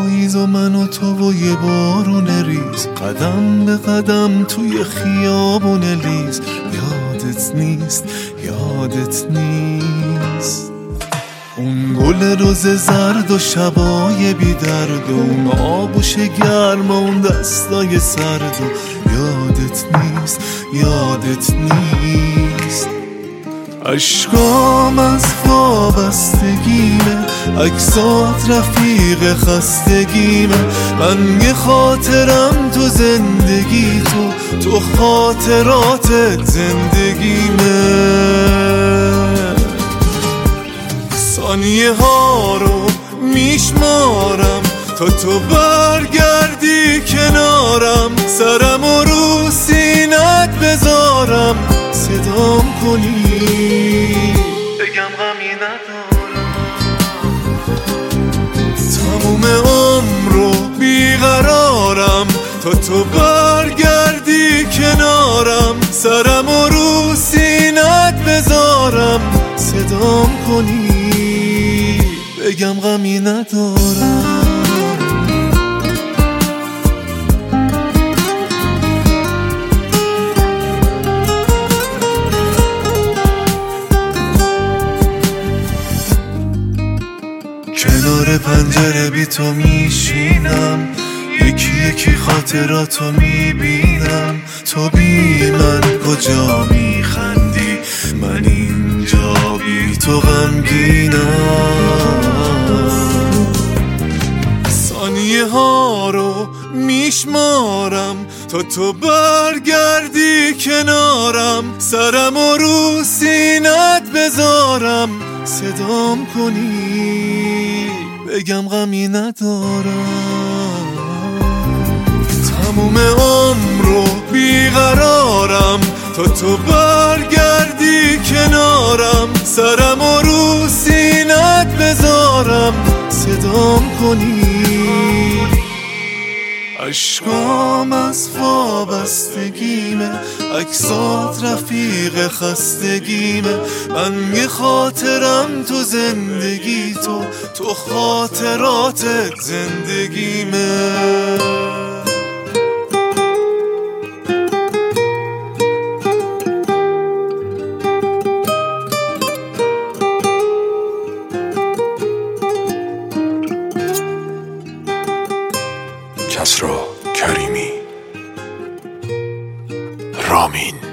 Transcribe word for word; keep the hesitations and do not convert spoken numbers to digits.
پاییز و من و تو و یه بارون ریز، قدم به قدم توی خیابون لیز. یادت نیست، یادت نیست اون گل روز زرد و شبای بی درد و اون آغوش گرم و اون دستای سرد و یادت نیست، یادت نیست. عشقام از وابستگیمه، عکسات رفیق خستگیمه. من یه خاطرم تو زندگی تو، تو خاطراتت زندگیمه. ثانیه ها رو میشمارم تا تو برگردی کنارم، سرم و رو سینت بذارم صدام کنی بگم غمی ندارم. تموم عمر رو بیقرارم تا تو برگردی کنارم، سرم و رو سینت بذارم صدام کنی بگم غمی ندارم. کنار پنجره بی تو میشینم، یکی یکی خاطراتو میبینم. تو بی من کجا میخندی، من اینجا بی تو غمگینم. ثانیه ها رو میشمارم تا تو برگردی کنارم، سرم و رو سینت بذارم صدام کنی بگم غمی ندارم. تموم عمر رو بیقرارم تا تو برگردی کنارم، سرم و رو سینت بذارم صدام کنی. عشقام از وابستگیمه، عکسات رفیق خستگیمه. من یه خاطرم تو زندگی تو، تو خاطراتت زندگیمه. کسری کریمی، رامین.